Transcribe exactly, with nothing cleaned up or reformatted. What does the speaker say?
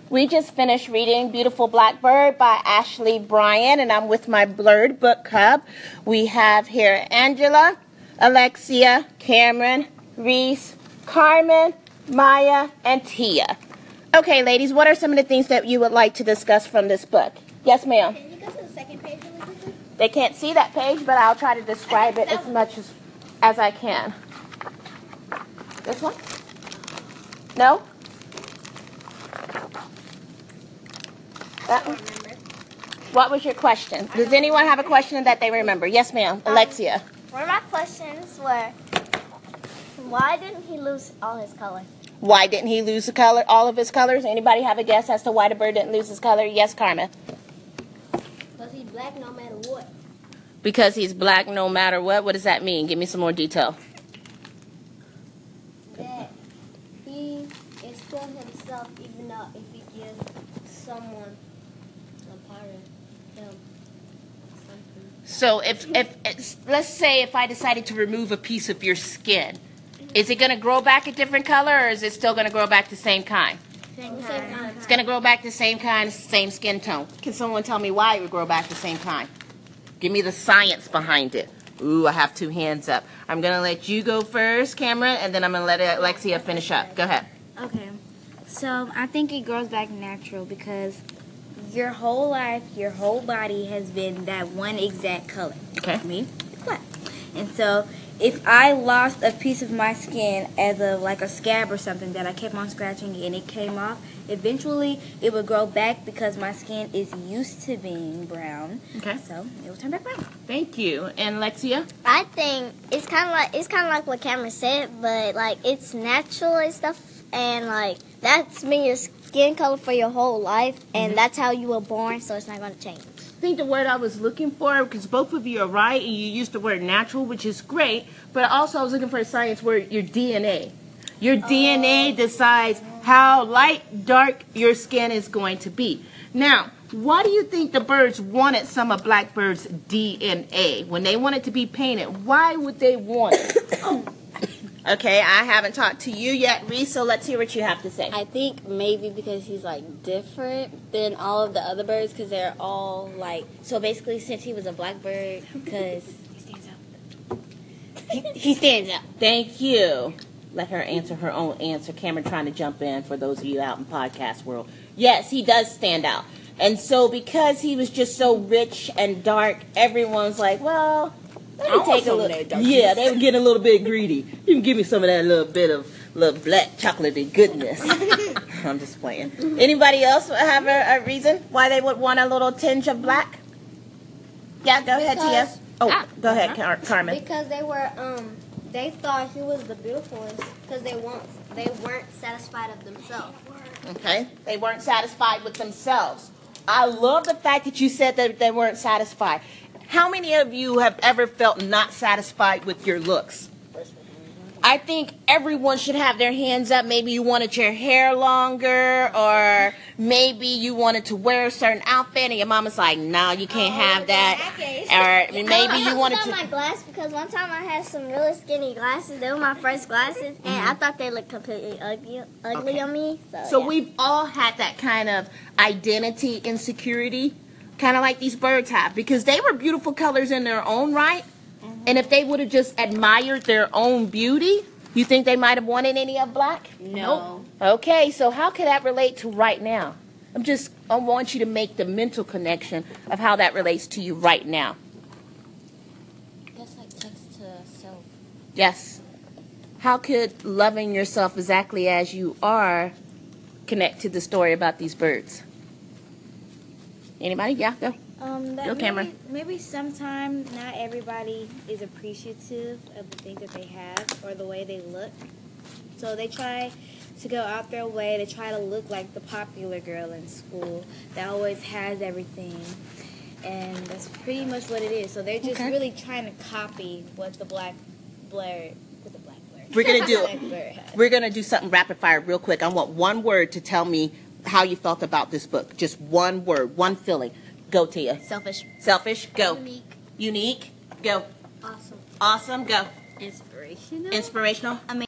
We just finished reading Beautiful Blackbird by Ashley Bryan, and I'm with my Blurred Book Club. We have here Angela, Alexia, Cameron, Reese, Carmen, Maya, and Tia. Okay, ladies, what are some of the things that you would like to discuss from this book? Yes, ma'am. Can you go to the second page really quickly? They can't see that page, but I'll try to describe it as much as, as I can. This one? No? That one? What was your question? Does anyone have a question that they remember? Yes, ma'am. Alexia. Um, one of my questions were, why didn't he lose all his color? Why didn't he lose the color, all of his colors? Anybody have a guess as to why the bird didn't lose his color? Yes, Carmen. Because he's black no matter what. Because he's black no matter what? What does that mean? Give me some more detail. That he is still himself, even though if he gives someone a part of him something. So if, if it's, let's say if I decided to remove a piece of your skin, is it going to grow back a different color, or is it still going to grow back the same kind? Same kind. It's going to grow back the same kind, same skin tone. Can someone tell me why it would grow back the same kind? Give me the science behind it. Ooh, I have two hands up. I'm going to let you go first, Cameron, and then I'm going to let Alexia finish up. Go ahead. Okay. So I think it grows back natural because your whole life, your whole body has been that one exact color. Okay. Me, black. And so if I lost a piece of my skin as a like a scab or something that I kept on scratching and it came off, eventually it would grow back because my skin is used to being brown. Okay. So it will turn back brown. Thank you. And Alexia? I think it's kind of like it's kind of like what Cameron said, but like it's natural and stuff, and like that's been your skin color for your whole life, and mm-hmm. that's how you were born, so it's not going to change. I think the word I was looking for, because both of you are right, and you used the word natural, which is great, but also I was looking for a science word, your D N A. Your oh. D N A decides how light, dark your skin is going to be. Now, why do you think the birds wanted some of Blackbird's D N A? When they wanted to be painted, why would they want it? Okay, I haven't talked to you yet, Reese, so let's hear what you have to say. I think maybe because he's, like, different than all of the other birds because they're all, like... So, basically, since he was a blackbird, because he stands out. He, he stands out. Thank you. Let her answer her own answer. Cameron trying to jump in for those of you out in podcast world. Yes, he does stand out. And so, because he was just so rich and dark, everyone's like, well... Let me take a little, yeah, they were getting a little bit greedy. You can give me some of that little bit of little black chocolatey goodness. I'm just playing. Anybody else have a, a reason why they would want a little tinge of black? Yeah, go ahead, Tia. Oh, ah, go ahead, Car Carmen. Because they were, um, they thought he was the beautifulest because they weren't, they weren't satisfied of themselves. Okay, they weren't satisfied with themselves. I love the fact that you said that they weren't satisfied. How many of you have ever felt not satisfied with your looks? I think everyone should have their hands up. Maybe you wanted your hair longer, or maybe you wanted to wear a certain outfit, and your mama's like, no, you can't oh, have that. Or maybe you wanted to... I my glass because one time I had some really skinny glasses. They were my first glasses, and mm-hmm. I thought they looked completely ugly, ugly okay. on me. So, so yeah. We've all had that kind of identity insecurity, kind of like these birds have, because they were beautiful colors in their own right. Mm-hmm. And if they would have just admired their own beauty, you think they might have wanted any of black? No. Okay, so how can that relate to right now? I'm just, I want you to make the mental connection of how that relates to you right now. That's like text to self. Yes. How could loving yourself exactly as you are connect to the story about these birds? Anybody? Yeah, go. Um, that go, maybe, camera. Maybe sometimes not everybody is appreciative of the things that they have or the way they look. So they try to go out their way to try to look like the popular girl in school that always has everything. And that's pretty much what it is. So they're just okay. really trying to copy what the black blur, what the black blur. We're gonna do. We're gonna do something rapid fire real quick. I want one word to tell me how you felt about this book. Just one word, one feeling. Go, Tia. Selfish. Selfish. Go. Unique. Unique. Go. Awesome. Awesome. Go. Inspirational. Inspirational. Amazing.